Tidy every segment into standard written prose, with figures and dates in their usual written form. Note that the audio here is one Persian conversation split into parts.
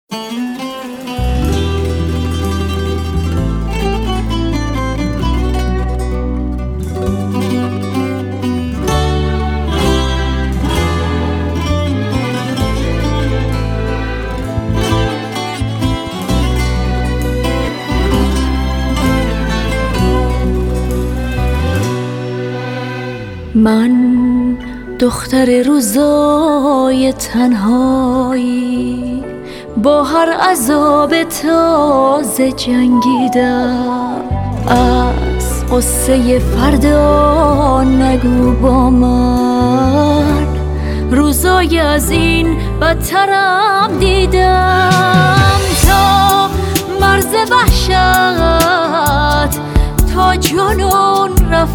من دختر روزای تنهایی با هر عذاب تازه جنگیدم. از قصه فردا نگو با من، روزای از این بدترم دیدم. تا مرز وحشت تا جنون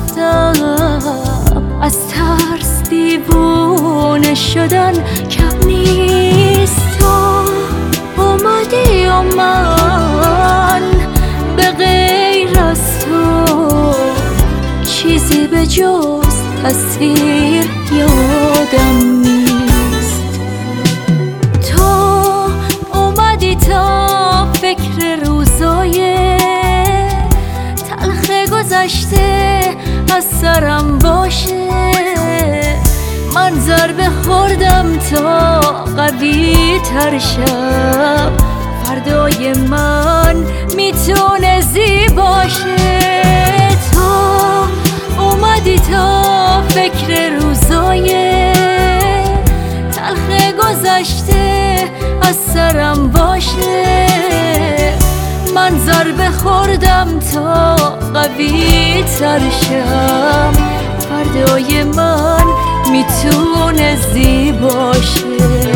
رفتم، از ترس دیوونه شدن کم نیست. تو اومدی و من به غیر از تو چیزی به جز تصویر یادم نیست. تو اومدی تا فکر روزای تلخ گذشته از سرم باشه. من ضربه خوردم تا قوی تر شم، فردای من میتونه زیباشه. تو اومدی تا فکر روزای تلخ گذشته از سرم باشه. من ضربه خوردم تا قوی تر شم، فردای من میتونه زیباشه.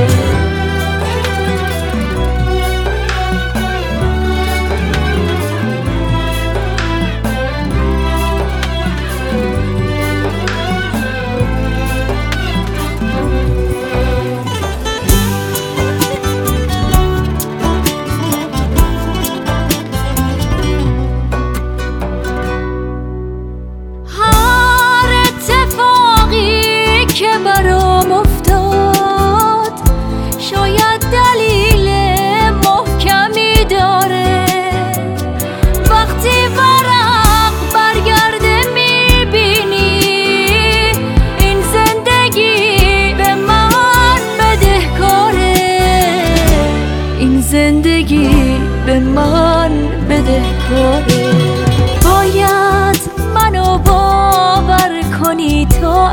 برام افتاد شاید دلیل محکمی داره. وقتی ورق برگرده میبینی این زندگی به من بدهکاره. این زندگی به من بدهکاره. باید منو باور کنی تا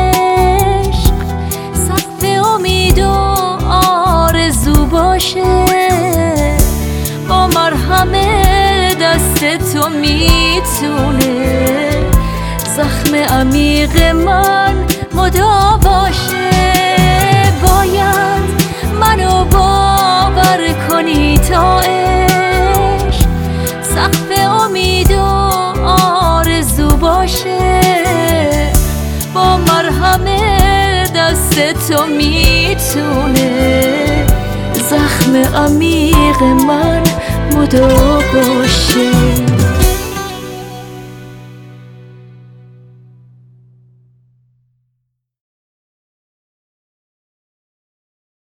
با مرهم دست تو میتونه زخم عمیق من مداواشه. باید منو باور کنی تا عشق سقف امید و آرزو باشه. با مرهم دست تو میتونه زخم عمیق من مداوا باشه.